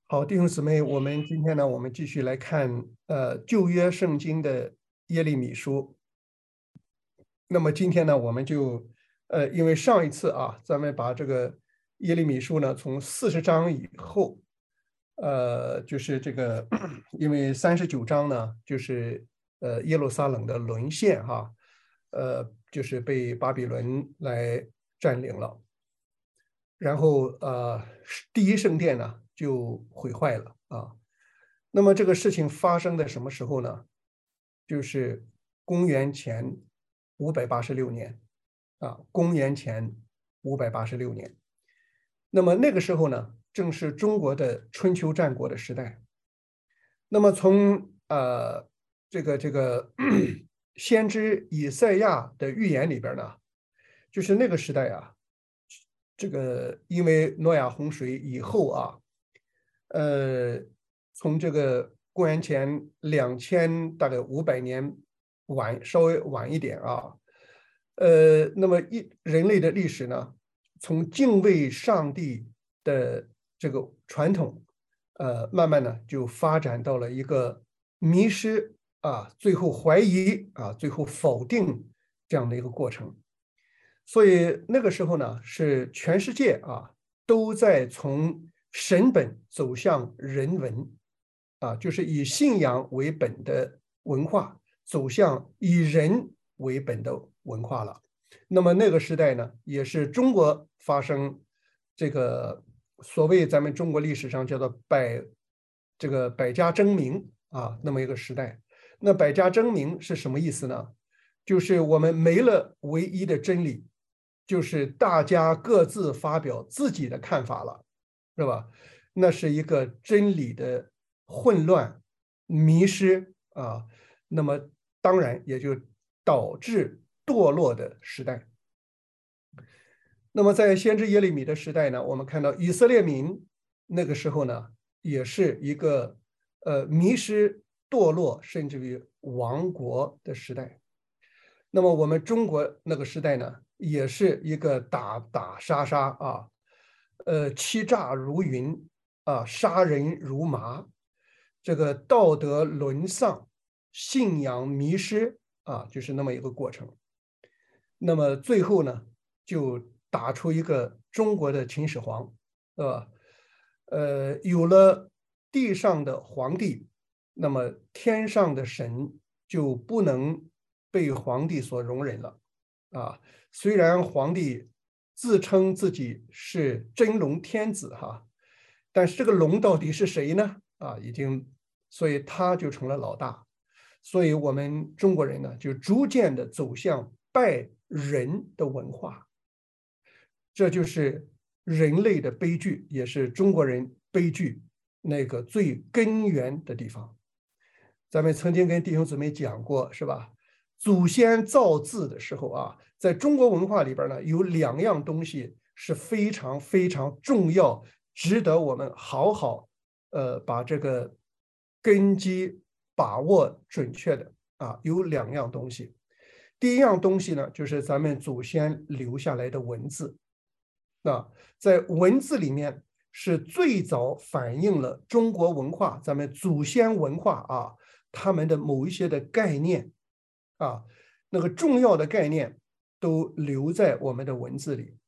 好，弟兄姊妹，我们今天呢，我们继续来看旧约圣经的耶利米书。那么今天呢，我们就因为上一次啊，咱们把这个耶利米书呢，从40章以后，就是这个，因为39章呢，就是耶路撒冷的沦陷哈，就是被巴比伦来占领了。然后第一圣殿呢就毁坏了啊。那么这个事情发生在什么时候呢？就是公元前586年啊，公元前586年。那么那个时候呢，正是中国的春秋战国的时代。那么从这个先知以赛亚的预言里边呢，就是那个时代啊，这个因为诺亚洪水以后啊，呃，从这个公元前大概500年稍微晚一点啊，那么人类的历史呢，从敬畏上帝的这个传统，慢慢呢就发展到了一个迷失啊，最后怀疑啊，最后否定这样的一个过程。所以那个时候呢，是全世界啊都在从神本走向人文啊，就是以信仰为本的文化走向以人为本的文化了。那么那个时代呢，也是中国发生这个所谓咱们中国历史上叫做百家争鸣啊，那么一个时代。那百家争鸣是什么意思呢？就是我们没了唯一的真理，就是大家各自发表自己的看法了，是吧？那是一个真理的混乱、迷失啊，那么当然也就导致堕落的时代。那么在先知耶利米的时代呢，我们看到以色列民那个时候呢，也是一个迷失、堕落，甚至于亡国的时代。那么我们中国那个时代呢，也是一个打打杀杀啊，欺诈如云啊，杀人如麻，这个道德沦丧，信仰迷失啊，就是那么一个过程。那么最后呢，就打出一个中国的秦始皇，是吧？有了地上的皇帝，那么天上的神就不能被皇帝所容忍了啊。虽然皇帝自称自己是真龙天子哈，但是这个龙到底是谁呢？啊，所以他就成了老大。所以我们中国人呢，就逐渐的走向拜人的文化，这就是人类的悲剧，也是中国人悲剧那个最根源的地方。咱们曾经跟弟兄姊妹讲过，是吧？祖先造字的时候啊，在中国文化里边呢，有2样东西是非常非常重要，值得我们好好把这个根基把握准确的啊，有2样东西。第一样东西呢，就是咱们祖先留下来的文字。那在文字里面是最早反映了中国文化，咱们祖先文化啊，他们的某一些的概念啊，那个重要的概念都留在我们的文字里。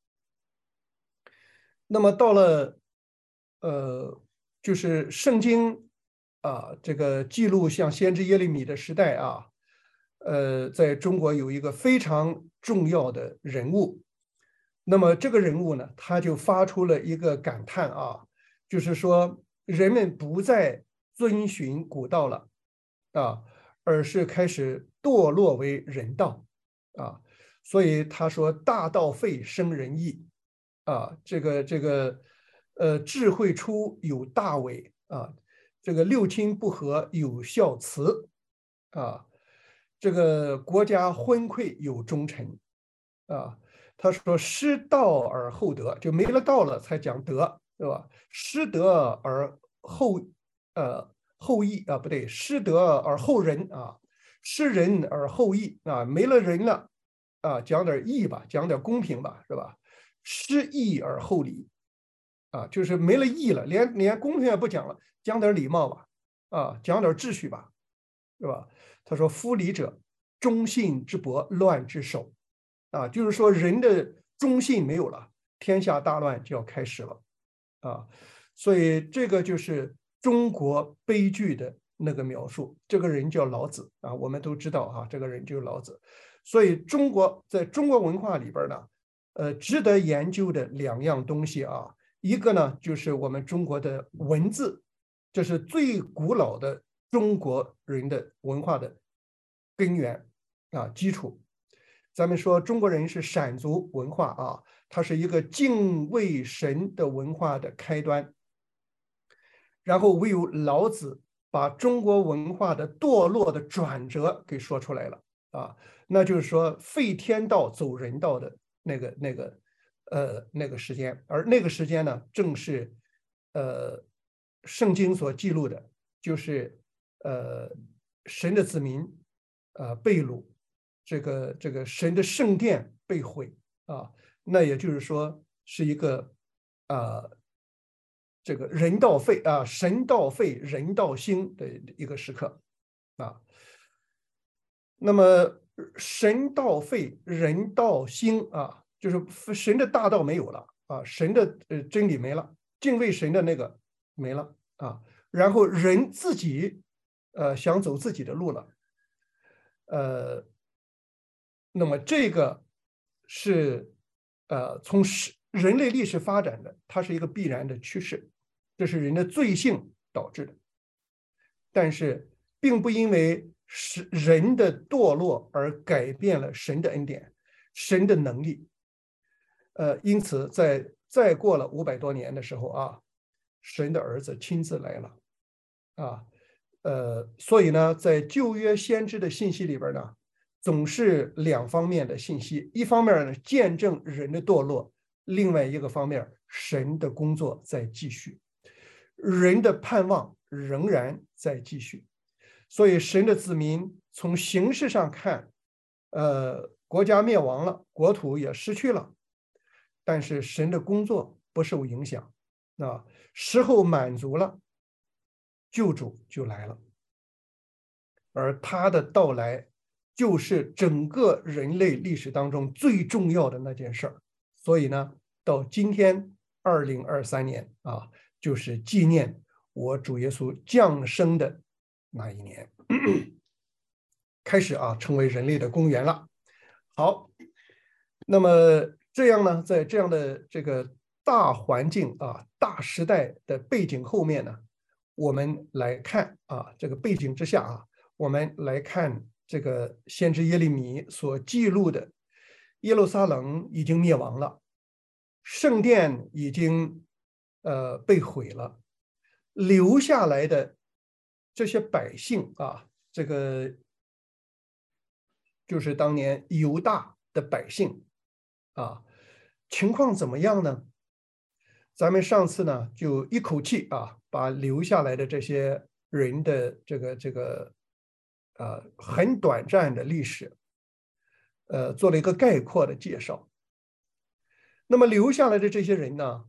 那么到了就是圣经啊，这个记录像先知耶利米的时代啊，在中国有一个非常重要的人物。那么这个人物呢，他就发出了一个感叹啊，就是说人们不再遵循古道了啊，而是开始堕落为人道啊。所以他说：“大道废，生仁义。”啊，智慧出有大伪啊，这个六亲不和有孝慈啊，这个国家昏聩有忠臣啊。他说失道而后德，就没了道了才讲德，对吧？失德而后义啊，不对，失德而后仁啊，失仁而后义啊，没了人了啊，讲点义吧，讲点公平吧，是吧？失义而后礼啊，就是没了义了，连公平也不讲了，讲点礼貌吧，啊，讲点秩序吧，是吧？他说：夫礼者，忠信之薄，乱之首。啊，就是说人的忠信没有了，天下大乱就要开始了，啊，所以这个就是中国悲剧的那个描述。这个人叫老子啊，我们都知道啊，这个人就是老子。所以在中国文化里边呢，值得研究的两样东西啊，一个呢就是我们中国的文字，这是最古老的中国人的文化的根源啊，基础。咱们说中国人是闪族文化啊，它是一个敬畏神的文化的开端。然后唯有老子把中国文化的堕落的转折给说出来了啊，那就是说废天道走人道的那个时间，而那个时间呢，正是圣经所记录的，就是神的子民被掳，这个神的圣殿被毁啊，那也就是说是一个这个人道废啊，神道废，人道兴的一个时刻啊。那么神道废，人道兴啊，就是神的大道没有了啊，神的真理没了，敬畏神的那个没了啊，然后人自己想走自己的路了，那么这个是从人类历史发展的，它是一个必然的趋势，这是人的罪性导致的。但是并不因为是人的堕落而改变了神的恩典、神的能力。因此再过了500多年的时候啊，神的儿子亲自来了啊。所以呢，在旧约先知的信息里边呢，总是两方面的信息，一方面呢见证人的堕落，另外一个方面神的工作在继续，人的盼望仍然在继续。所以神的子民从形式上看，国家灭亡了，国土也失去了，但是神的工作不受影响啊，时候满足了，救主就来了。而他的到来就是整个人类历史当中最重要的那件事儿。所以呢，到今天2023年啊，就是纪念我主耶稣降生的那一年，开始啊，成为人类的公元了。好，那么这样呢，在这样的这个大环境啊、大时代的背景后面呢，我们来看啊，这个背景之下啊，我们来看这个先知耶利米所记录的耶路撒冷已经灭亡了，圣殿已经被毁了，留下来的这些百姓啊，这个就是当年犹大的百姓啊，情况怎么样呢？咱们上次呢就一口气啊，把留下来的这些人的这个很短暂的历史，做了一个概括的介绍。那么留下来的这些人呢，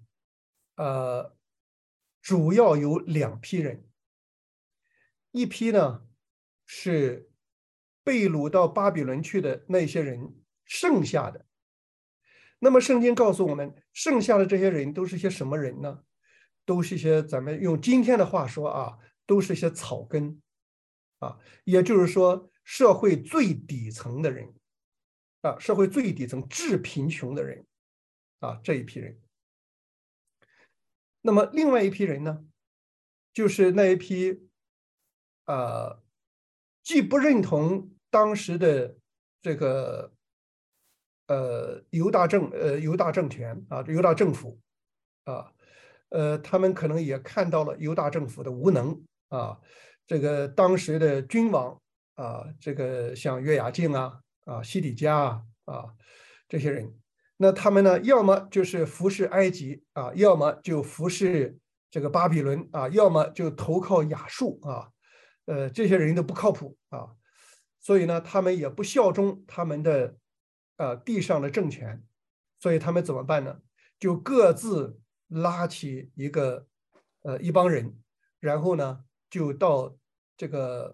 主要有两批人，一批呢是被掳到巴比伦去的那些人剩下的。那么圣经告诉我们，剩下的这些人都是些什么人呢？都是一些咱们用今天的话说啊，都是些草根啊，也就是说社会最底层的人啊，社会最底层致贫穷的人啊，这一批人。那么另外一批人呢，就是那一批既不认同当时的这个犹大政权啊，犹大政府啊，他们可能也看到了犹大政府的无能啊，这个当时的君王啊，这个像约雅敬西底家这些人，那他们呢，要么就是服侍埃及啊，要么就服侍这个巴比伦啊，要么就投靠亚述啊，这些人都不靠谱啊，所以呢，他们也不效忠他们的地上的政权，所以他们怎么办呢？就各自拉起一帮人，然后呢就到这个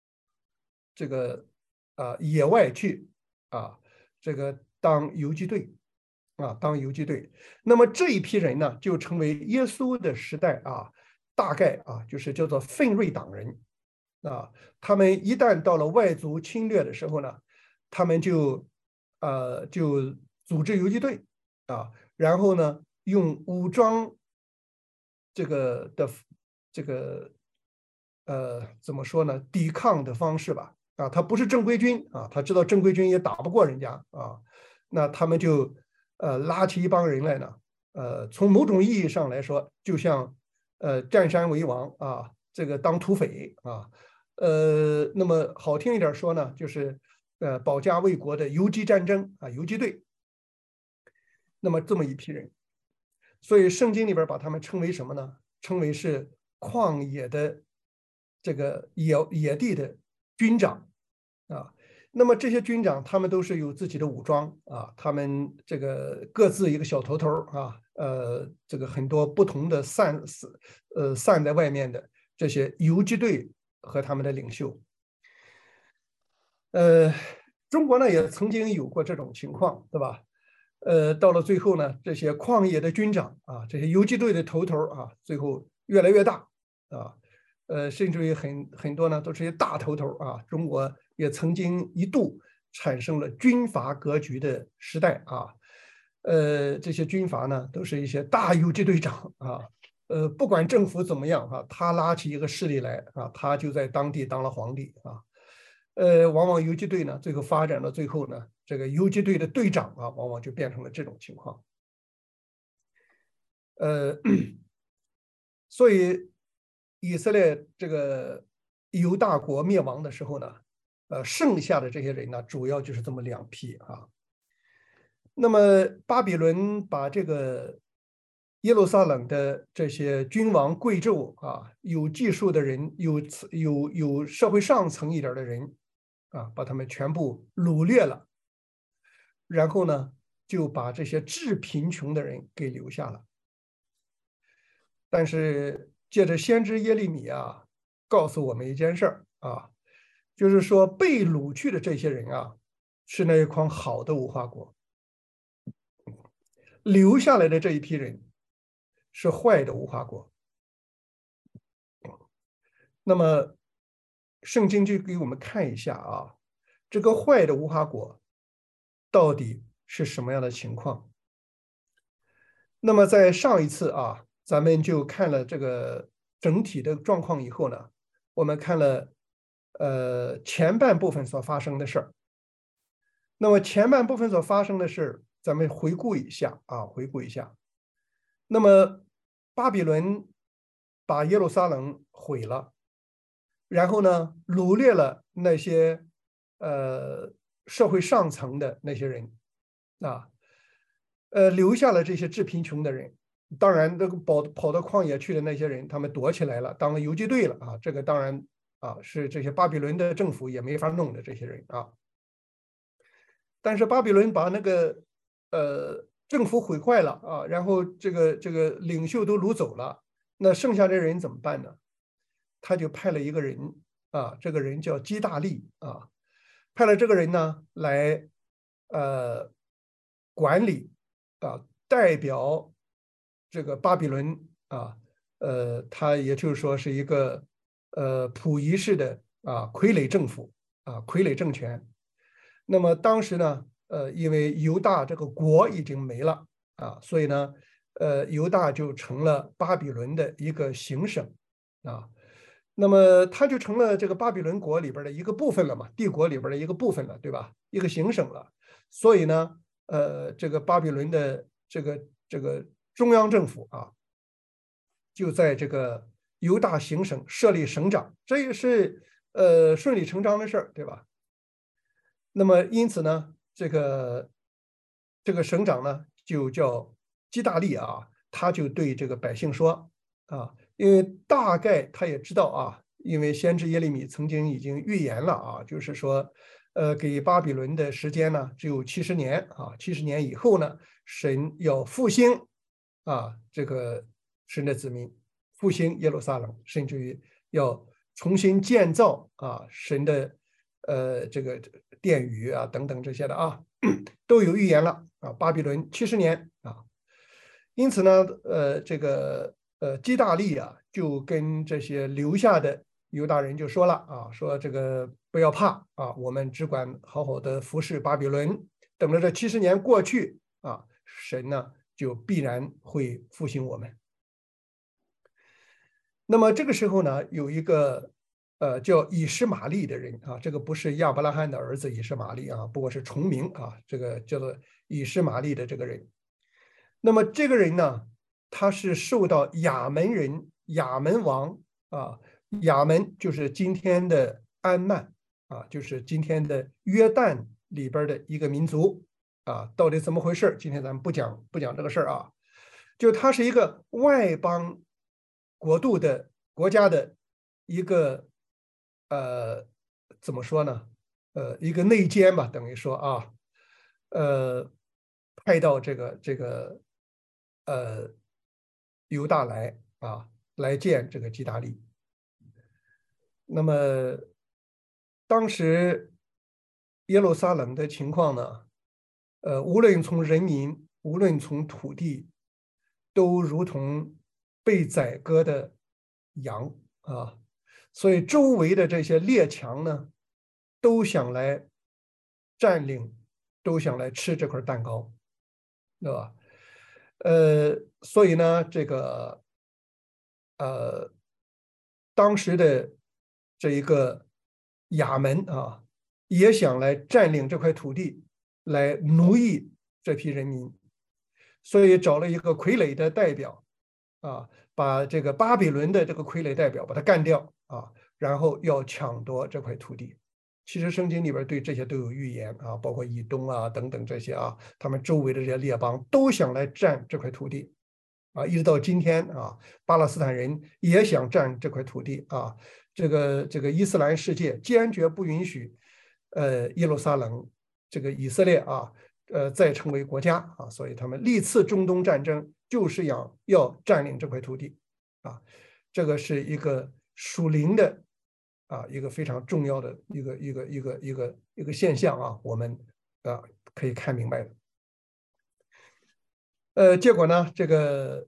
野外去啊，这个当游击队当游击队。那么这一批人呢，就成为耶稣的时代大概就是叫做奋锐党人他们一旦到了外族侵略的时候呢，他们就组织游击队然后呢用武装这个怎么说呢，抵抗的方式吧他不是正规军他知道正规军也打不过人家那他们就拉起一帮人来呢从某种意义上来说，就像占山为王这个当土匪那么好听一点说呢，就是保家卫国的游击战争游击队。那么这么一批人，所以圣经里边把他们称为什么呢？称为是旷野的这个野地的军长那么这些军长他们都是有自己的武装他们这个各自一个小头头这个很多不同的散在外面的这些游击队和他们的领袖。中国呢也曾经有过这种情况，对吧？到了最后呢，这些旷野的军长这些游击队的头头最后越来越大甚至于很多呢都是些大头头中国也曾经一度产生了军阀格局的时代这些军阀呢都是一些大游击队长不管政府怎么样他拉起一个势力来他就在当地当了皇帝往往游击队呢最后发展到最后呢，这个游击队的队长往往就变成了这种情况所以以色列这个犹大国灭亡的时候呢剩下的这些人呢主要就是这么两批那么巴比伦把这个耶路撒冷的这些君王贵胄有技术的人，有社会上层一点的人把他们全部掳掠了，然后呢就把这些致贫穷的人给留下了。但是借着先知耶利米告诉我们一件事儿就是说被掳去的这些人是那一筐好的无花果，留下来的这一批人是坏的无花果。那么圣经就给我们看一下这个坏的无花果到底是什么样的情况。那么在上一次咱们就看了这个整体的状况以后呢，我们看了前半部分所发生的事儿。那么前半部分所发生的事咱们回顾一下回顾一下。那么巴比伦把耶路撒冷毁了，然后呢掳掠了那些社会上层的那些人留下了这些致贫穷的人。当然这个跑到旷野去的那些人他们躲起来了，当了游击队了这个当然是这些巴比伦的政府也没法弄的这些人但是巴比伦把那个政府毁坏了然后这个领袖都掳走了，那剩下的人怎么办呢？他就派了一个人这个人叫基大利派了这个人呢来管理代表这个巴比伦他也就是说是一个溥仪式的傀儡政府傀儡政权。那么当时呢因为犹大这个国已经没了所以呢犹大就成了巴比伦的一个行省那么它就成了这个巴比伦国里边的一个部分了嘛，帝国里边的一个部分了，对吧？一个行省了。所以呢这个巴比伦的这个中央政府就在这个犹大行省设立省长，这也是顺理成章的事儿，对吧？那么因此呢这个省长呢就叫基大利他就对这个百姓说因为大概他也知道因为先知耶利米曾经已经预言了就是说给巴比伦的时间呢只有70年70年以后呢神要复兴这个神的子民，复兴耶路撒冷，甚至于要重新建造神的这个殿宇等等这些的都有预言了巴比伦70年因此呢这个基大利就跟这些留下的犹大人就说了说这个不要怕我们只管好好的服侍巴比伦，等着这70年过去神呢就必然会复兴我们。那么这个时候呢，有一个叫以实玛利的人这个不是亚伯拉罕的儿子以实玛利不过是重名这个叫做以实玛利的这个人。那么这个人呢，他是受到亚门人亚门王亚门就是今天的安曼就是今天的约旦里边的一个民族到底怎么回事？今天咱们不讲这个事儿就他是一个外邦国度的国家的一个怎么说呢？一个内奸吧，等于说派到这个犹大来见这个基大利。那么当时耶路撒冷的情况呢，无论从人民，无论从土地，都如同被宰割的羊所以周围的这些列强呢，都想来占领，都想来吃这块蛋糕，对吧？所以呢，这个当时的这一个亚门也想来占领这块土地，来奴役这批人民，所以找了一个傀儡的代表把这个巴比伦的这个傀儡代表把他干掉然后要抢夺这块土地。其实圣经里边对这些都有预言包括以东等等这些他们周围的这些列邦都想来占这块土地一直到今天巴勒斯坦人也想占这块土地这个伊斯兰世界坚决不允许耶路撒冷这个以色列再成为国家所以他们历次中东战争就是要占领这块土地这个是一个属灵的一个非常重要的一个现象我们可以看明白的。结果呢，这个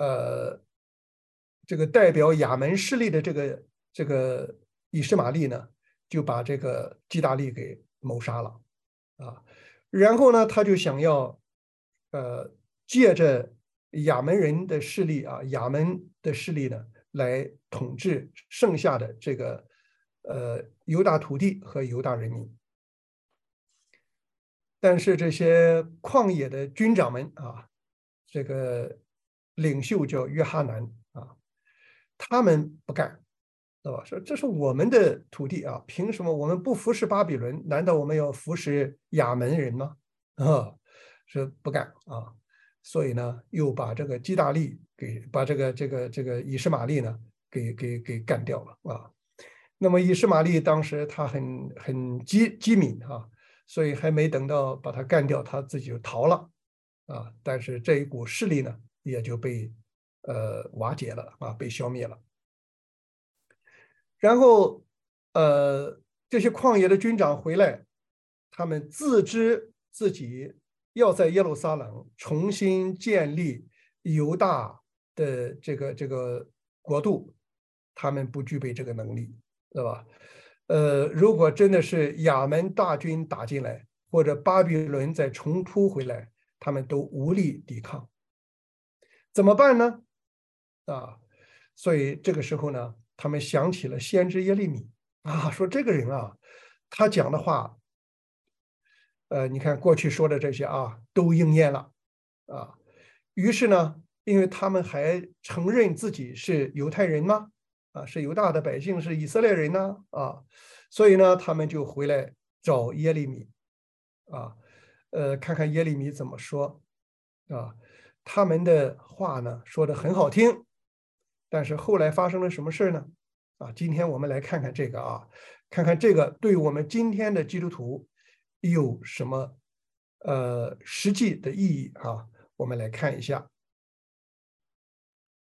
代表亚门势力的这个以实玛利呢，就把这个基大利给谋杀了然后呢，他就想要借着亚门人的势力亚门的势力呢，来统治剩下的这个犹大土地和犹大人民。但是这些旷野的军长们这个领袖叫约哈南他们不干，对吧？说这是我们的土地凭什么我们不服侍巴比伦？难道我们要服侍亚门人吗？说不干所以呢，又把这个基大利把这个以实玛利呢给干掉了那么以实玛利当时他很机敏所以还没等到把他干掉，他自己就逃了但是这一股势力呢，也就被瓦解了被消灭了。然后这些旷野的军长回来，他们自知自己要在耶路撒冷重新建立犹大的这个国度，他们不具备这个能力，对吧？如果真的是亚门大军打进来，或者巴比伦再重突回来，他们都无力抵抗，怎么办呢？所以这个时候呢，他们想起了先知耶利米说这个人他讲的话，你看过去说的这些都应验了于是呢，因为他们还承认自己是犹太人吗？是犹大的百姓，是以色列人呢所以呢，他们就回来找耶利米看看耶利米怎么说他们的话呢说的很好听，但是后来发生了什么事呢？今天我们来看看这个看看这个对我们今天的基督徒有什么实际的意义我们来看一下。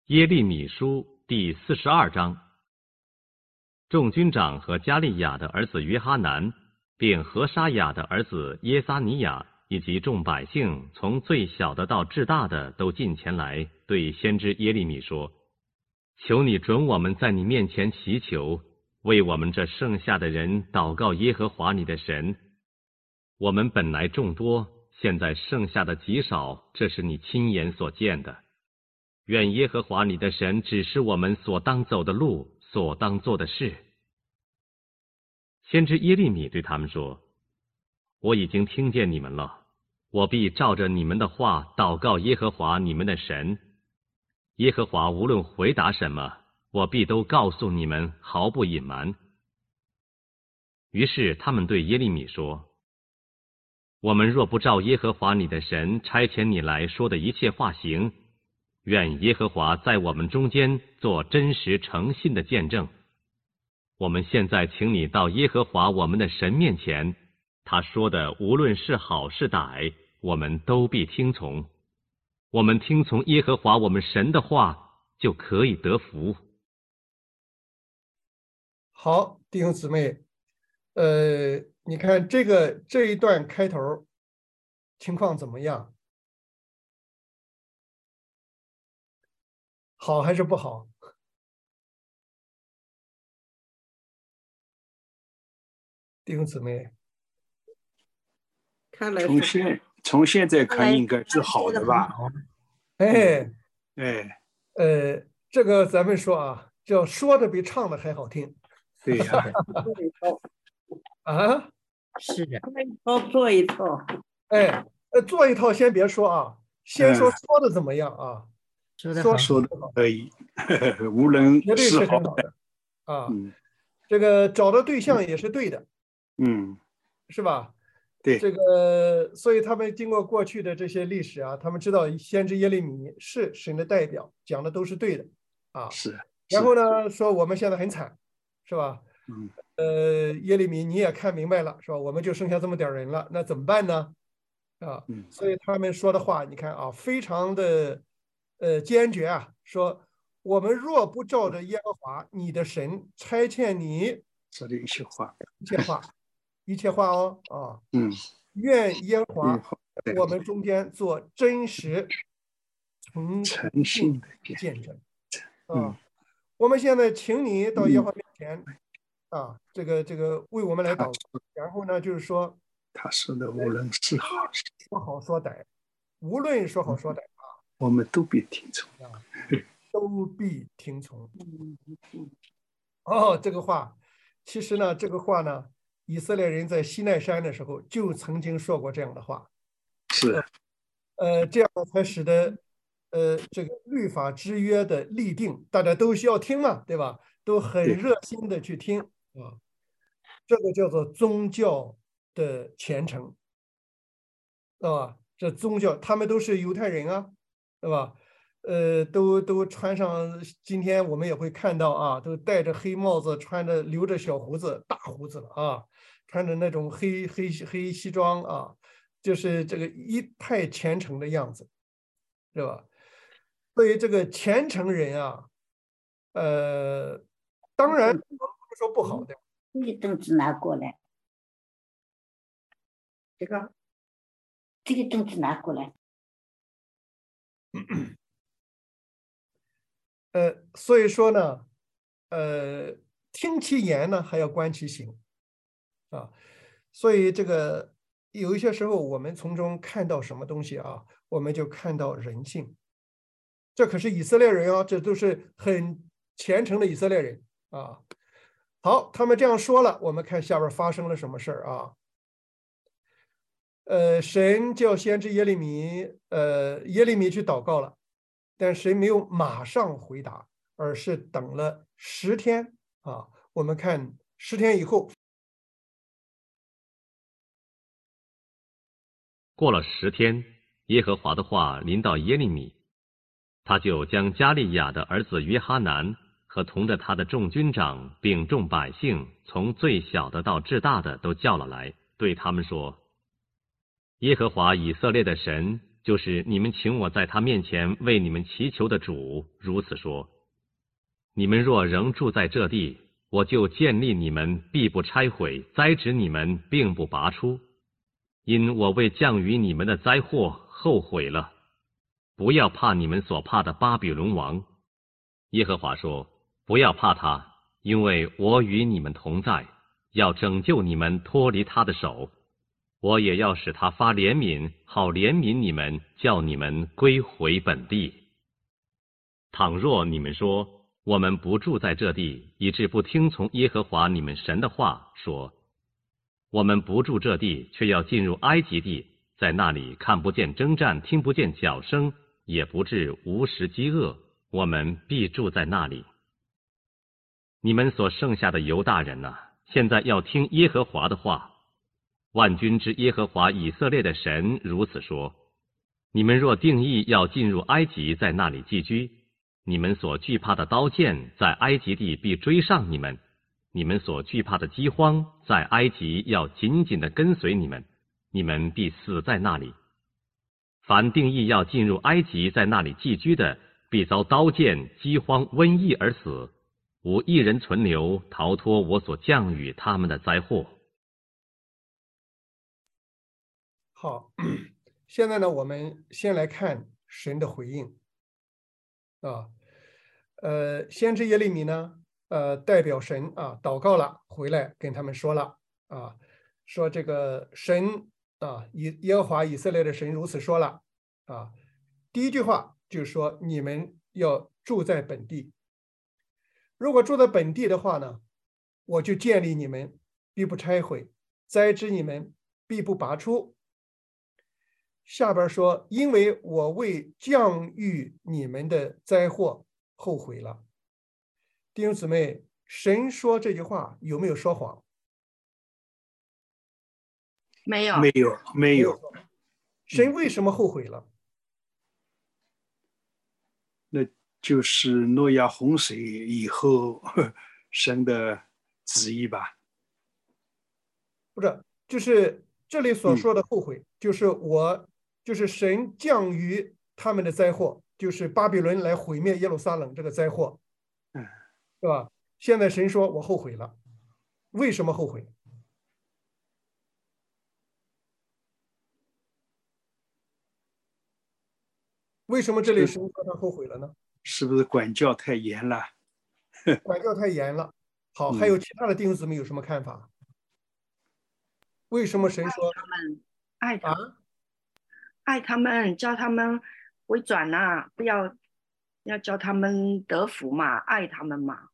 耶利米书第42章。众军长和加利亚的儿子约哈南，并何沙雅的儿子耶撒尼亚，以及众百姓，从最小的到至大的，都进前来，对先知耶利米说：求你准我们在你面前祈求，为我们这剩下的人祷告耶和华你的神。我们本来众多，现在剩下的极少，这是你亲眼所见的。愿耶和华你的神指示我们所当走的路，所当做的事。先知耶利米对他们说：我已经听见你们了，我必照着你们的话祷告耶和华你们的神。耶和华无论回答什么，我必都告诉你们，毫不隐瞒。于是他们对耶利米说：我们若不照耶和华你的神差遣你来说的一切话行，愿耶和华在我们中间做真实诚信的见证。我们现在请你到耶和华我们的神面前，他说的无论是好是歹，我们都必听从。我们听从耶和华我们神的话，就可以得福。 好，弟兄姊妹，你看这一段开头情况怎么样？好还是不好？弟兄姊妹， 看来从现在看应该是好的吧？ 哎， 这个咱们说啊，叫说的比唱的还好听。 对呀、 啊， 是的，做一套。 哎，做一套先别说啊，先说的怎么样啊？ 说的可以，无论绝对是很好的啊。这个找的对象也是对的，是吧？ 对， 这个，所以他们经过过去的这些历史啊，他们知道先知耶利米是神的代表，讲的都是对的啊。 是。 然后呢，说我们现在很惨，是吧？耶利米你也看明白了，是吧？我们就剩下这么点人了，那怎么办呢？啊，所以他们说的话，你看啊，非常的坚决啊，说我们若不照着耶和华你的神差遣你说的一切话， 一切话哦啊，愿耶和华我们中间做真实诚信的见证啊。我们现在请你到耶和华面前啊，这个为我们来祷告。然后呢，就是说他说的无论是好说好说歹，无论说好说歹啊， 我们都必听从， 都必听从。哦，这个话，其实呢，这个话呢，以色列人在西奈山的时候就曾经说过这样的话。 是， 这样才使得这个律法之约的立定，大家都需要听嘛，对吧？都很热心的去听啊。这个叫做宗教的虔诚，对吧？这宗教，他们都是犹太人啊，对吧？都穿上，今天我们也会看到啊，都戴着黑帽子，留着小胡子，大胡子了啊，穿着那种黑西装啊，就是这个一派虔诚的样子，是吧？所以这个虔诚人啊，当然我们不是说不好的。 这个凳子拿过来，这个凳子拿过来。 所以说呢，听其言呢，还要观其行啊。所以这个有一些时候，我们从中看到什么东西啊，我们就看到人性。这可是以色列人啊，这都是很虔诚的以色列人啊。好，他们这样说了，我们看下边发生了什么事儿啊？神叫先知耶利米去祷告了，但神没有马上回答，而是等了10天啊。我们看10天以后， 过了10天，耶和华的话临到耶利米，他就将加利亚的儿子约哈南和同着他的众军长并众百姓，从最小的到至大的都叫了来，对他们说：耶和华以色列的神就是你们请我在他面前为你们祈求的主如此说：你们若仍住在这地，我就建立你们，必不拆毁；栽植你们，并不拔出。因我为降于你们的灾祸后悔了。不要怕你们所怕的巴比伦王。耶和华说：不要怕他，因为我与你们同在，要拯救你们脱离他的手。我也要使他发怜悯，好怜悯你们，叫你们归回本地。倘若你们说，我们不住在这地，以致不听从耶和华你们神的话，说我们不住这地，却要进入埃及地，在那里看不见征战，听不见脚声，也不至无时饥饿，我们必住在那里。你们所剩下的犹大人哪，现在要听耶和华的话。万军之耶和华以色列的神如此说：你们若定义要进入埃及，在那里寄居，你们所惧怕的刀剑在埃及地必追上你们，你们所惧怕的饥荒在埃及要紧紧地跟随你们，你们必死在那里。凡定义要进入埃及，在那里寄居的，必遭刀剑、饥荒、瘟疫而死，无一人存留，逃脱我所降与他们的灾祸。 好，现在呢，我们先来看神的回应啊。先知耶利米呢，代表神啊祷告了，回来跟他们说了啊，说这个神啊，耶和华以色列的神如此说了啊。第一句话就是说，你们要住在本地。如果住在本地的话呢，我就建立你们，必不拆毁；栽植你们，必不拔出。下边说，因为我为降遇你们的灾祸后悔了。弟兄姊妹，神说这句话有没有说谎？ 没有， 没有。 神为什么后悔了？ 那就是诺亚洪水以后神的旨意吧？ 不是，就是这里所说的后悔，就是神降于他们的灾祸，就是巴比伦来毁灭耶路撒冷这个灾祸，对吧？现在神说我后悔了，为什么后悔？为什么这里神说他后悔了呢？ 是不是管教太严了？ 管教太严了。好，还有其他的弟兄姊妹有什么看法？为什么神说爱他们，爱他们，叫他们回转啊，不要叫他们得福嘛，爱他们嘛。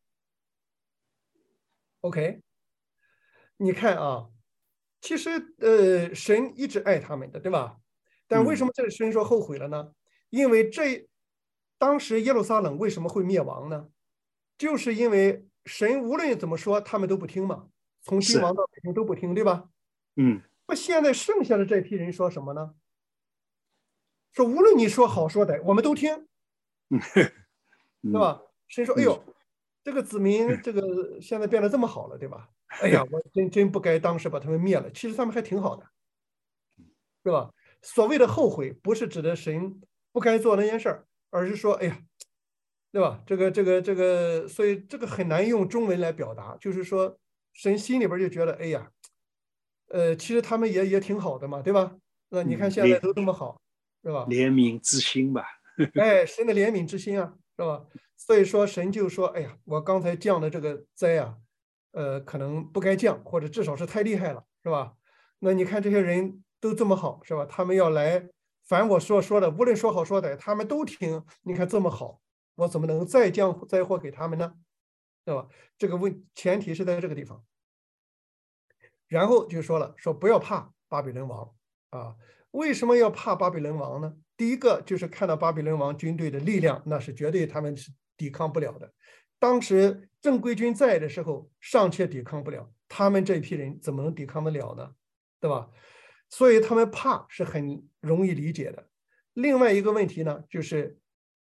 OK， 你看啊，其实神一直爱他们的，对吧？但为什么这里神说后悔了呢？因为当时耶路撒冷为什么会灭亡呢？就是因为神无论怎么说，他们都不听嘛，从君王到百姓都不听，对吧？那现在剩下的这批人说什么呢？说无论你说好说歹，我们都听，对吧？神说：“哎呦，这个子民这个现在变得这么好了，对吧？哎呀，我真不该当时把他们灭了。其实他们还挺好的，对吧？所谓的后悔，不是指的神不该做那件事儿，而是说，哎呀，对吧？这个，所以这个很难用中文来表达，就是说，神心里边就觉得，哎呀，其实他们也挺好的嘛，对吧？那你看现在都这么好，是吧？ 怜悯之心吧。 哎，神的怜悯之心啊，是吧？所以说神就说，哎呀，我刚才降的这个灾啊，可能不该降，或者至少是太厉害了，是吧？那你看这些人都这么好，是吧？他们要来，凡我说的，无论说好说歹，他们都听。你看这么好，我怎么能再降灾祸给他们呢？对吧？这个前提是在这个地方。然后就说了，说不要怕巴比伦王啊。为什么要怕巴比伦王呢？第一个就是看到巴比伦王军队的力量，那是绝对他们是抵抗不了的。当时正规军在的时候尚且抵抗不了，他们这批人怎么能抵抗得了呢？对吧？所以他们怕是很容易理解的。另外一个问题呢，就是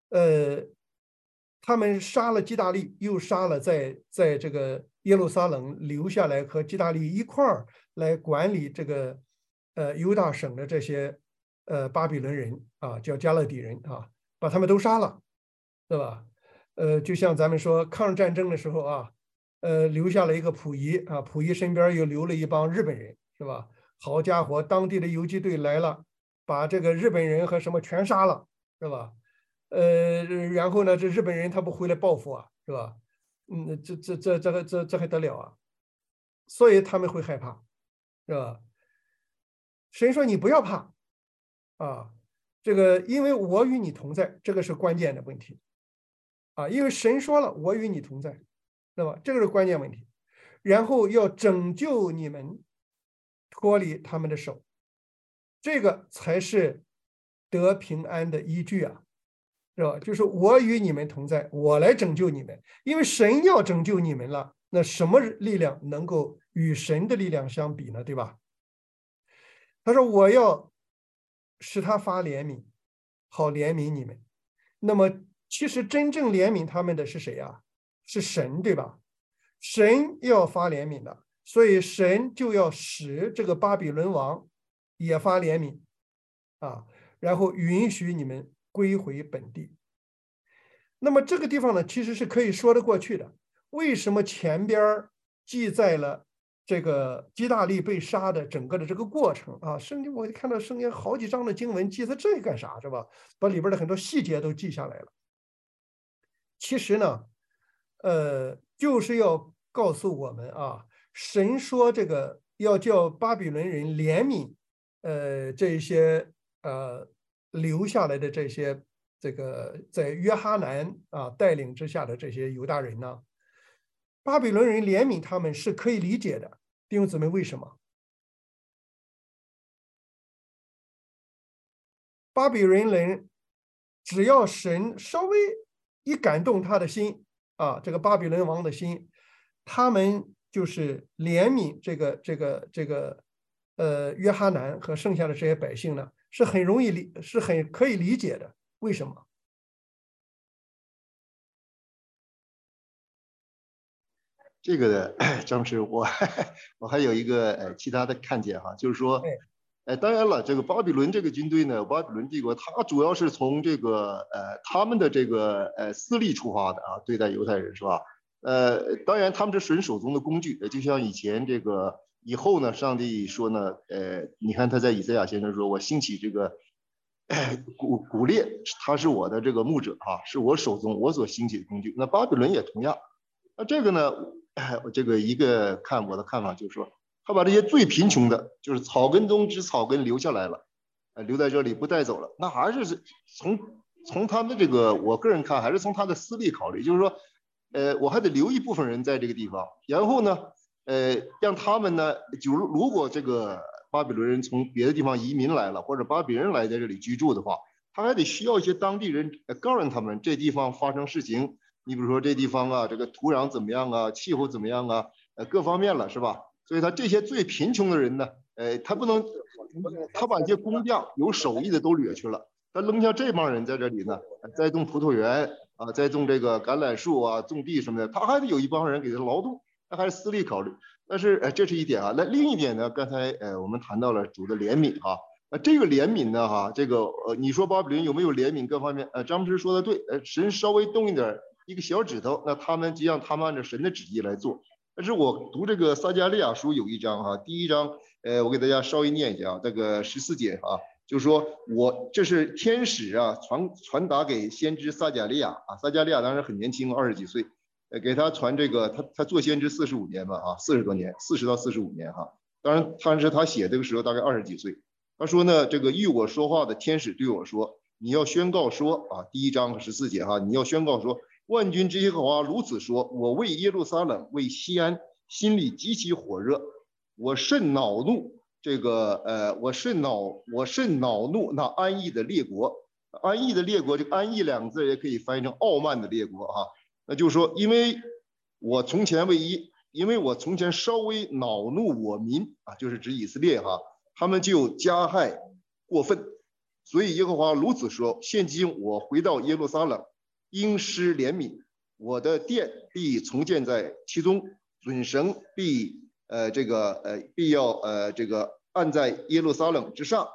他们杀了基大利，又杀了在这个耶路撒冷留下来和基大利一块儿来管理这个犹大省的这些巴比伦人啊，叫加勒底人啊，把他们都杀了，对吧？就像咱们说抗日战争的时候啊，留下了一个溥仪啊，溥仪身边又留了一帮日本人，是吧？好家伙，当地的游击队来了，把这个日本人和什么全杀了，是吧？然后呢，这日本人他不回来报复啊，是吧？这还得了啊？所以他们会害怕，是吧？神说你不要怕啊，这个因为我与你同在，这个是关键的问题啊，因为神说了我与你同在，对吧？这个是关键问题，然后要拯救你们脱离他们的手，这个才是得平安的依据啊，是吧？就是我与你们同在，我来拯救你们，因为神要拯救你们了，那什么力量能够与神的力量相比呢？对吧？他说我要使他发怜悯，好怜悯你们。那么其实真正怜悯他们的是谁啊？是神，对吧？神要发怜悯的，所以神就要使这个巴比伦王也发怜悯啊，然后允许你们归回本地。那么这个地方呢，其实是可以说得过去的。为什么前边记载了这个基大利被杀的整个的这个过程啊？圣经我看到圣经好几章的经文记载这干啥，是吧？把里边的很多细节都记下来了。其实呢，就是要告诉我们啊，神说这个要叫巴比伦人怜悯，这些留下来的这些这个在约哈南啊带领之下的这些犹大人呢，巴比伦人怜悯他们是可以理解的。弟兄姊妹，为什么？巴比伦人只要神稍微一感动他的心啊，这个巴比伦王的心，他们就是怜悯这个约哈南和剩下的这些百姓呢，是很容易是很可以理解的。为什么？ 这个张师，我还有一个其他的看见哈，就是说，当然了，这个巴比伦这个军队呢，巴比伦帝国，它主要是从这个他们的这个私利出发的啊，对待犹太人是吧？当然他们是神手中的工具，就像以前这个以后呢，上帝说呢，你看他在以赛亚先生说，我兴起这个古列，他是我的这个牧者啊，是我手中我所兴起的工具。那巴比伦也同样，那这个呢？这个我的看法就是说，他把这些最贫穷的，就是草根中之草根留下来了，留在这里不带走了，那还是从他们这个，我个人看还是从他的私利考虑，就是说，我还得留一部分人在这个地方，然后呢，让他们呢，就如果这个巴比伦人从别的地方移民来了，或者巴比伦人来在这里居住的话，他还得需要一些当地人告诉他们这地方发生事情。你比如说这地方啊，这个土壤怎么样啊，气候怎么样啊，各方面了是吧？所以他这些最贫穷的人呢，他不能，他把一些工匠有手艺的都掠去了，他扔下这帮人在这里呢，栽种葡萄园啊，栽种这个橄榄树啊，种地什么的，他还得有一帮人给他劳动，他还是私利考虑。但是这是一点啊，那另一点呢，刚才我们谈到了主的怜悯哈。这个怜悯呢，哈，这个你说巴比伦有没有怜悯各方面？张牧师说的对，神稍微动一点。一个小指头，那他们就让他们按照神的旨意来做。但是我读这个撒迦利亚书有一章哈，第一章，我给大家稍微念一下啊，这个14节啊，就是说这是天使啊传达给先知撒迦利亚啊，撒迦利亚当时很年轻，20几岁，给他传这个他做先知45年吧啊，40多年，40到45年哈。当然他写这个时候大概20几岁。他说呢，这个与我说话的天使对我说，你要宣告说啊，第一章14节哈，你要宣告说。万军之耶和华如此说：我为耶路撒冷，为西安，心里极其火热，我甚恼怒。我甚恼怒那安逸的列国。安逸的列国，这个安逸两个字也可以翻译成傲慢的列国哈。那就是说，因为我从前稍微恼怒我民啊，就是指以色列哈，他们就加害过分，所以耶和华如此说：现今我回到耶路撒冷。应施怜悯，我的殿必重建在其中，准绳必要按在耶路撒冷之上，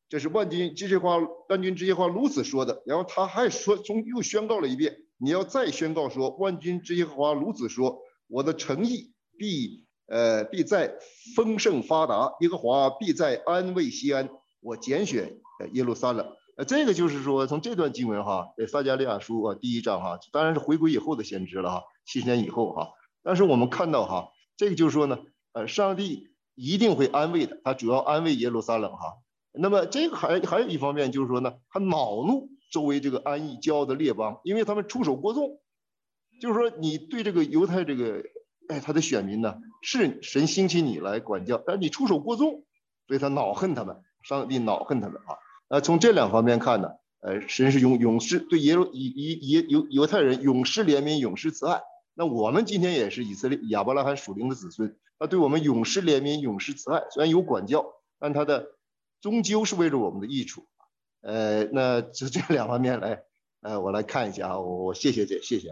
这是万军之耶和华如此说的。然后他还说，又宣告了一遍，你要再宣告说，万军之耶和华如此说，我的诚意必在丰盛发达，耶和华必在安慰西安，我拣选耶路撒冷。这个就是说，从这段经文哈，撒迦利亚书啊第1章哈，当然是回归以后的先知了哈，70年以后哈。但是我们看到哈，这个就是说呢，上帝一定会安慰的，他主要安慰耶路撒冷哈。那么这个还有一方面就是说呢，他恼怒周围这个安逸骄傲的列邦，因为他们出手过重。就是说，你对这个犹太这个他的选民呢，是神兴起你来管教，但是你出手过重，所以他恼恨他们，上帝恼恨他们啊。从这2方面看呢，神是永施对犹太人永施怜悯，永施慈爱。那我们今天也是以色列亚伯拉罕属灵的子孙，他对我们永施怜悯，永施慈爱。虽然有管教，但他的终究是为了我们的益处。那这2方面来，我来看一下啊，我谢谢啊。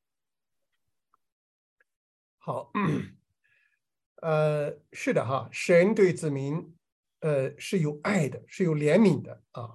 好，是的哈，神对子民是有爱的，是有怜悯的啊。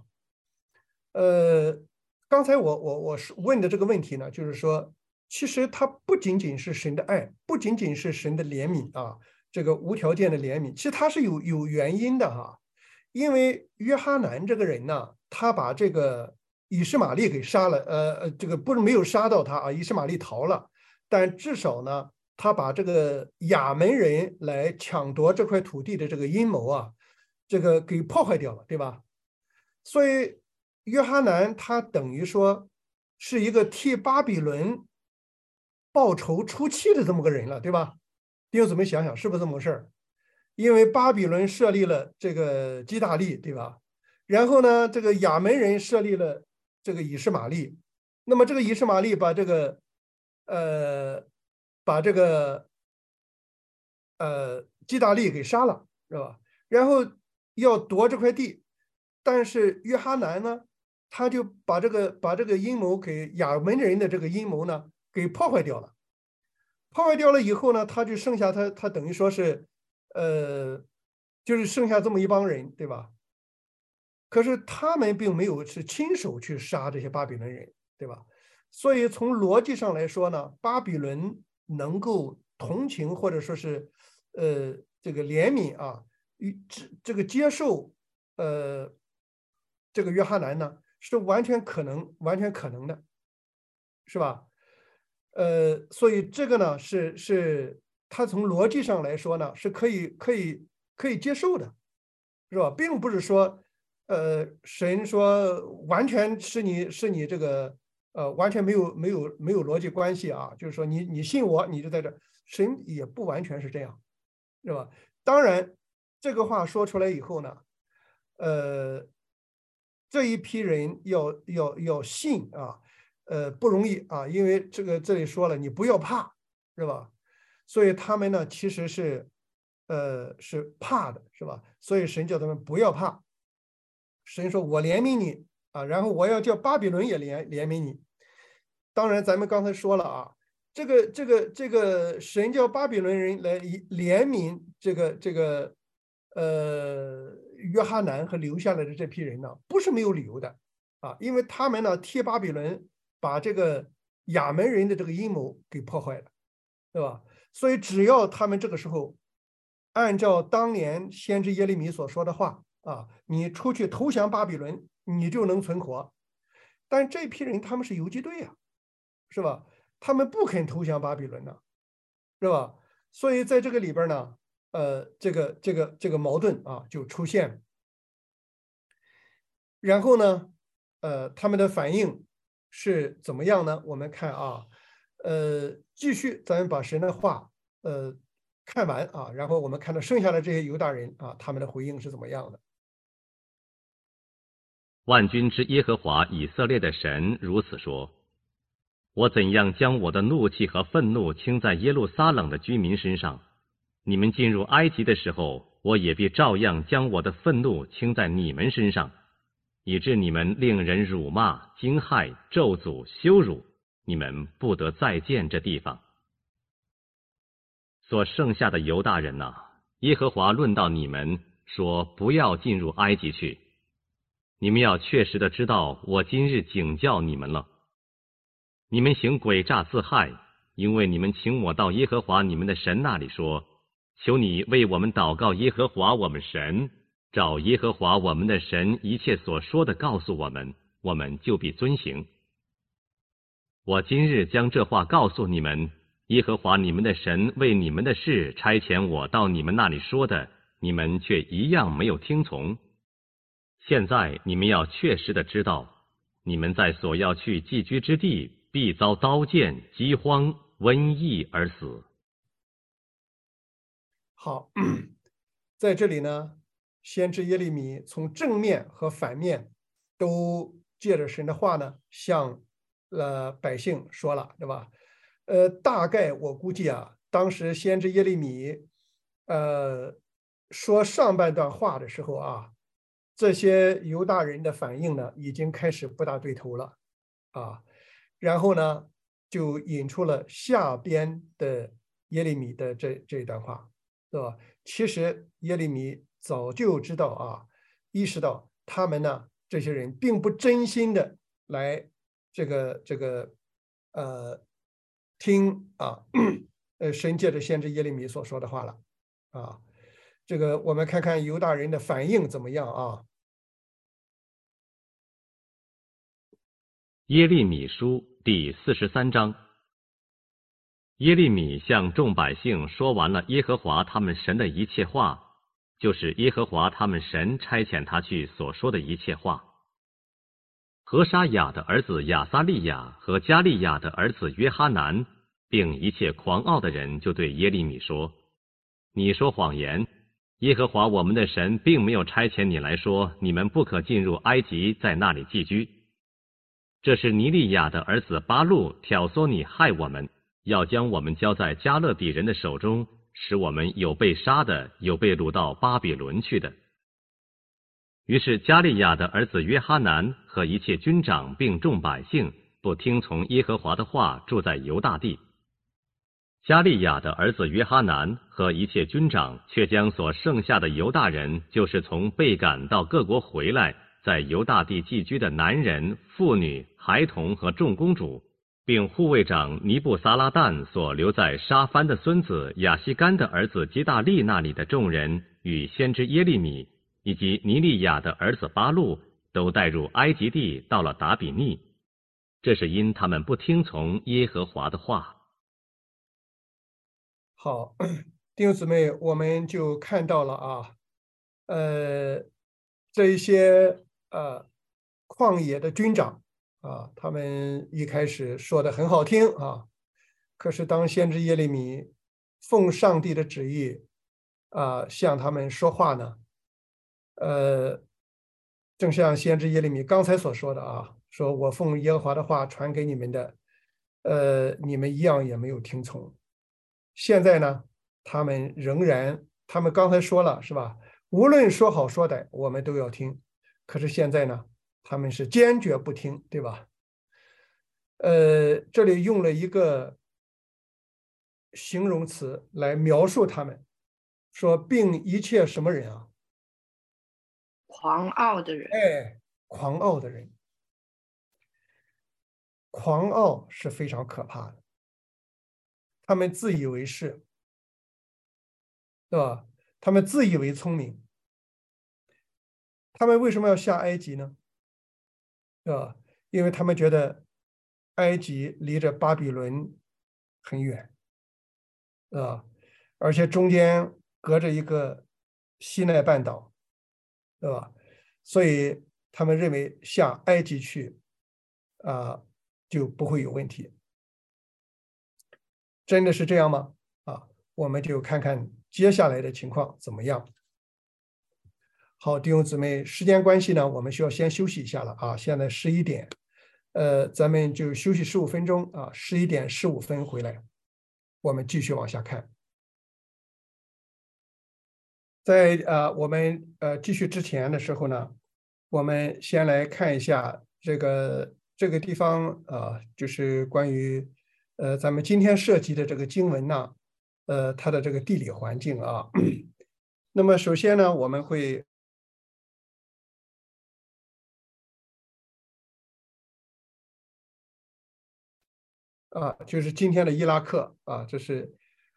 刚才我问的这个问题呢，就是说，其实它不仅仅是神的爱，不仅仅是神的怜悯啊，这个无条件的怜悯，其实它是有原因的哈。因为约哈南这个人呢，他把这个以实玛利给杀了，这个不是没有杀到他啊，以实玛利逃了，但至少呢，他把这个亚门人来抢夺这块土地的这个阴谋啊，这个给破坏掉了，对吧？所以约哈南他等于说是一个替巴比伦报仇出气的这么个人了，对吧？弟兄姊妹想想，是不是这么回事儿？因为巴比伦设立了这个基大利，对吧？然后呢，这个亚门人设立了这个以实玛利，那么这个以实玛利把这个基大利给杀了，是吧？然后要夺这块地，但是约哈南呢，他就把这个阴谋给亚门人的这个阴谋呢给破坏掉了。破坏掉了以后呢，他就剩下他等于说是就是剩下这么一帮人，对吧？可是他们并没有是亲手去杀这些巴比伦人，对吧？所以从逻辑上来说呢，巴比伦能够同情或者说是这个怜悯啊，这个接受这个约哈南呢，是完全可能的，是吧？所以这个呢是他从逻辑上来说呢是可以接受的，是吧？并不是说神说完全是你这个完全没有逻辑关系啊，就是说你信我你就在这，神也不完全是这样，是吧？当然这个话说出来以后呢，这一批人要信啊。不容易啊，因为这里说了，你不要怕，是吧？所以他们呢，其实是怕的，是吧？所以神叫他们不要怕。神说：“我怜悯你啊，然后我要叫巴比伦也怜悯你。”当然，咱们刚才说了啊，这个神叫巴比伦人来怜悯这个约哈南和留下来的这批人呢，不是没有理由的啊，因为他们呢替巴比伦把这个亚门人的这个阴谋给破坏了，对吧？所以只要他们这个时候按照当年先知耶利米所说的话啊，你出去投降巴比伦，你就能存活。但这批人他们是游击队啊，是吧？他们不肯投降巴比伦呢，是吧？所以在这个里边呢，这个矛盾啊就出现了。然后呢，他们的反应是怎么样呢？我们看啊，继续咱们把神的话看完啊，然后我们看到剩下的这些犹大人啊，他们的回应是怎么样的。 万军之耶和华以色列的神如此说：我怎样将我的怒气和愤怒倾在耶路撒冷的居民身上，你们进入埃及的时候，我也必照样将我的愤怒倾在你们身上，以致你们令人辱骂、惊骇、咒诅、羞辱，你们不得再见这地方。所剩下的犹大人哪，耶和华论到你们说，不要进入埃及去， 你们要确实的知道，我今日警教你们了。你们行诡诈自害，因为你们请我到耶和华你们的神那里说，求你为我们祷告耶和华我们神，照耶和华我们的神一切所说的告诉我们，我们就必遵行。我今日将这话告诉你们，耶和华你们的神为你们的事差遣我到你们那里说的，你们却一样没有听从。现在你们要确实的知道，你们在所要去寄居之地，必遭刀剑、饥荒、瘟疫而死。 好，在这里呢，先知耶利米从正面和反面都借着神的话呢，向百姓说了，对吧？大概我估计啊，当时先知耶利米说上半段话的时候啊，这些犹大人的反应呢，已经开始不大对头了啊。然后呢，就引出了下边的耶利米的这一段话，对吧？其实耶利米早就知道啊，意识到他们呢，这些人并不真心的来听啊，神借着先知耶利米所说的话了啊。这个我们看看犹大人的反应怎么样啊？ 耶利米书第43章。耶利米向众百姓说完了耶和华他们神的一切话，就是耶和华他们神差遣他去所说的一切话。何沙雅的儿子亚撒利雅和加利亚的儿子约哈南，并一切狂傲的人，就对耶利米说：你说谎言，耶和华我们的神并没有差遣你来说，你们不可进入埃及，在那里寄居。这是尼利亚的儿子巴路挑唆你害我们，要将我们交在加勒底人的手中，使我们有被杀的，有被掳到巴比伦去的。于是加利亚的儿子约哈南和一切军长并众百姓不听从耶和华的话，住在犹大地。加利亚的儿子约哈南和一切军长却将所剩下的犹大人，就是从被赶到各国回来，在犹大地寄居的男人、妇女、孩童和众公主，并护卫长尼布撒拉旦所留在沙番的孙子亚西干的儿子基大利那里的众人，与先知耶利米以及尼利亚的儿子巴路，都带入埃及地，到了达比尼。这是因他们不听从耶和华的话。 好，弟兄姊妹，我们就看到了啊，这一些旷野的军长啊，他们一开始说的很好听啊，可是当先知耶利米奉上帝的旨意向他们说话呢，正像先知耶利米刚才所说的啊，说我奉耶和华的话传给你们的，你们一样也没有听从。现在呢，他们刚才说了是吧？无论说好说歹，我们都要听。可是现在呢，他们是坚决不听，对吧？这里用了一个形容词来描述他们，说并一切什么人啊？ 狂傲的人。 哎，狂傲的人。狂傲是非常可怕的。他们自以为是，对吧？他们自以为聪明。他们为什么要下埃及呢？对吧？因为他们觉得埃及离着巴比伦很远，而且中间隔着一个西奈半岛，对吧？所以他们认为下埃及去就不会有问题。真的是这样吗？我们就看看接下来的情况怎么样。好，弟兄姊妹，时间关系呢，我们需要先休息一下了啊。现在11点，咱们就休息15分钟啊，11点15分回来，我们继续往下看。在我们继续之前的时候呢，我们先来看一下这个地方就是关于咱们今天涉及的这个经文呢，它的这个地理环境啊。那么首先呢，我们会啊，就是今天的伊拉克啊，这是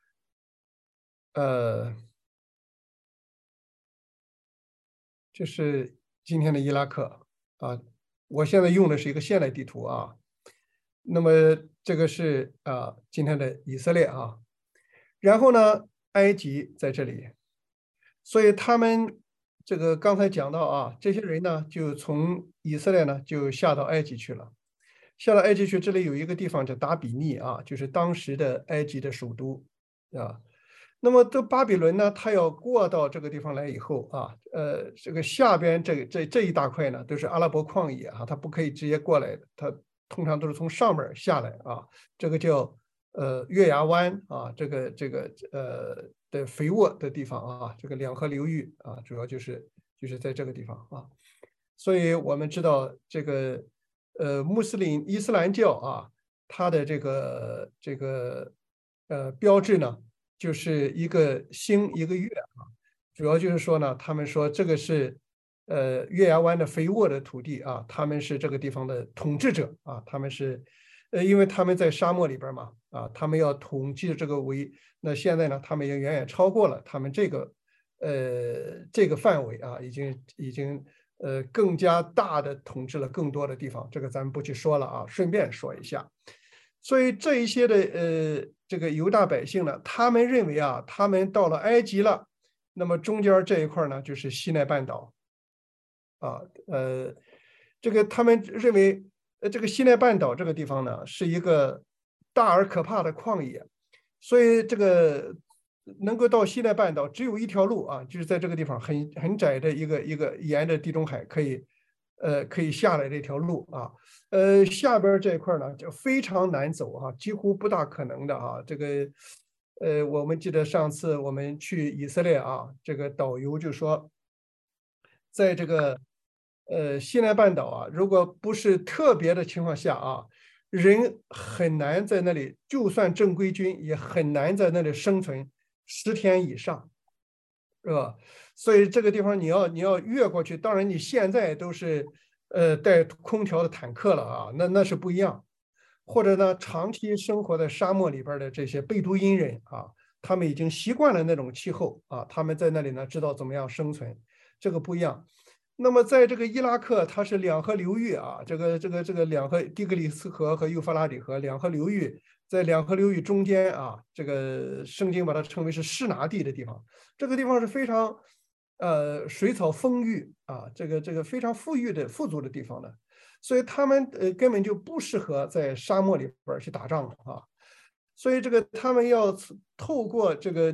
就是今天的伊拉克啊。我现在用的是一个现代地图啊。那么这个是今天的以色列啊，然后呢，埃及在这里，所以他们这个刚才讲到啊，这些人呢就从以色列呢就下到埃及去了，下到埃及去，这里有一个地方叫达比尼啊，就是当时的埃及的首都啊。那么这巴比伦呢，他要过到这个地方来以后啊，这个下边这一大块呢都是阿拉伯旷野啊，他不可以直接过来的，他通常都是从上面下来啊，这个叫月牙湾啊，这个的肥沃的地方啊，这个两河流域啊，主要就是在这个地方啊。所以我们知道这个伊斯兰教啊，它的这个标志呢，就是一个星一个月啊，主要就是说呢，他们说这个是月牙湾的肥沃的土地啊，他们是这个地方的统治者啊，他们是因为他们在沙漠里边嘛啊，他们要统计这个那现在呢，他们也远远超过了他们这个范围啊，已经更加大的统治了更多的地方，这个咱们不去说了啊，顺便说一下。所以这一些的这个犹大百姓呢，他们认为啊，他们到了埃及了，那么中间这一块呢就是西奈半岛啊，这个他们认为这个西奈半岛这个地方呢是一个大而可怕的旷野，所以这个能够到西奈半岛只有一条路啊，就是在这个地方很窄的一个沿着地中海可以下来的一条路啊。下边这一块呢就非常难走啊，几乎不大可能的啊。这个我们记得上次我们去以色列啊，这个导游就说，在这个西奈半岛啊，如果不是特别的情况下啊，人很难在那里，就算正规军也很难在那里生存10天以上，是吧？所以这个地方你要越过去，当然你现在都是带空调的坦克了啊，那是不一样。或者呢，长期生活在沙漠里边的这些贝都因人啊，他们已经习惯了那种气候啊，他们在那里呢知道怎么样生存，这个不一样。那么在这个伊拉克，它是两河流域啊，这个两河底格里斯河和幼发拉底河两河流域，在两河流域中间啊，这个圣经把它称为是示拿地的地方，这个地方是非常水草丰裕啊，这个非常富足的地方的，所以他们根本就不适合在沙漠里边去打仗啊，所以这个他们要透过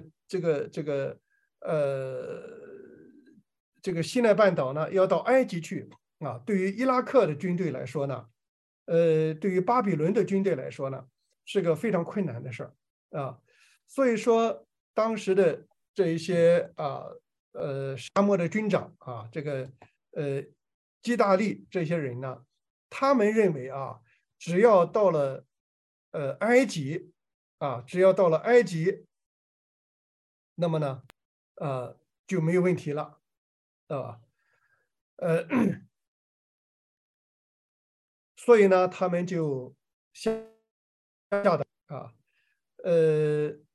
这个西奈半岛呢，要到埃及去啊。对于伊拉克的军队来说呢，对于巴比伦的军队来说呢，是个非常困难的事儿啊。所以说，当时的这一些沙漠的军长啊，这个基大利这些人呢，他们认为啊，只要到了埃及啊，只要到了埃及，那么呢，就没有问题了。啊，呃，所以呢，他们就下的啊，